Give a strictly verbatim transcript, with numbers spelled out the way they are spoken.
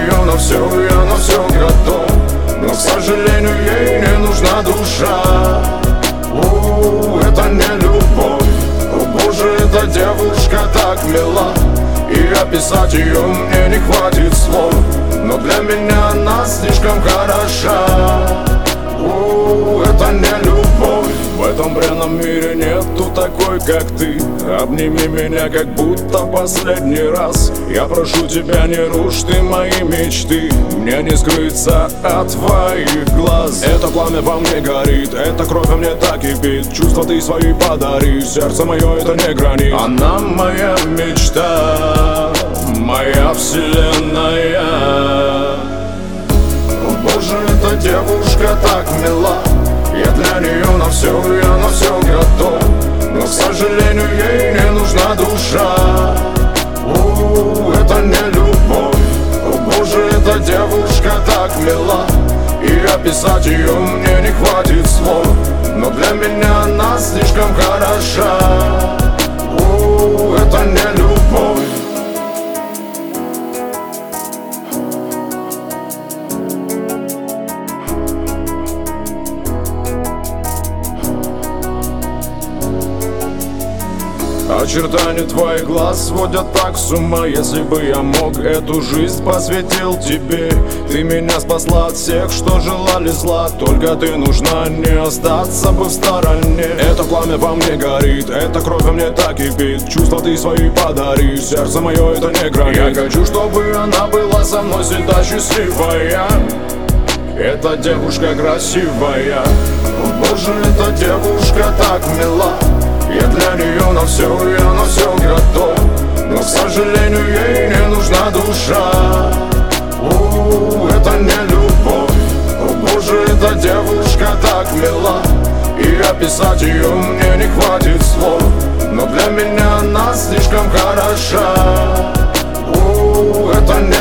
нее на все, я на все готов. Но, к сожалению, ей не нужна душа. У, это не любовь. О боже, эта девушка так мила, и описать ее мне не хватит слов. Но для меня она слишком хороша. У, это не любовь. В этом бренном мире нету такой, как ты. Обними меня, как будто последний раз. Я прошу тебя, не рушь ты мои мечты. Мне не скрыться от твоих глаз. Это пламя во мне горит, эта кровь во мне так кипит. Чувства ты свои подари, сердце мое это не гранит. Она моя мечта, моя вселенная. О боже, эта девушка так мила, я для нее на все, я на все готов. Но, к сожалению, ей не нужна душа. У, это не любовь. О боже, эта девушка так мила, и описать ее мне не хватит слов. Но для меня она слишком хороша. У, это не любовь. Очертания твоих глаз сводят так с ума. Если бы я мог, эту жизнь посвятил тебе. Ты меня спасла от всех, что желали зла. Только ты нужна, не остаться бы в стороне. Это пламя во мне горит, эта кровь во мне так кипит. Чувства ты свои подари, сердце мое это не гранит. Я хочу, чтобы она была со мной всегда счастливая. Эта девушка красивая. О боже, эта девушка так мила, я для нее на все, я на все готов. Но, к сожалению, ей не нужна душа. У, это не любовь. О боже, эта девушка так мила, и описать ее мне не хватит слов. Но для меня она слишком хороша. У, это не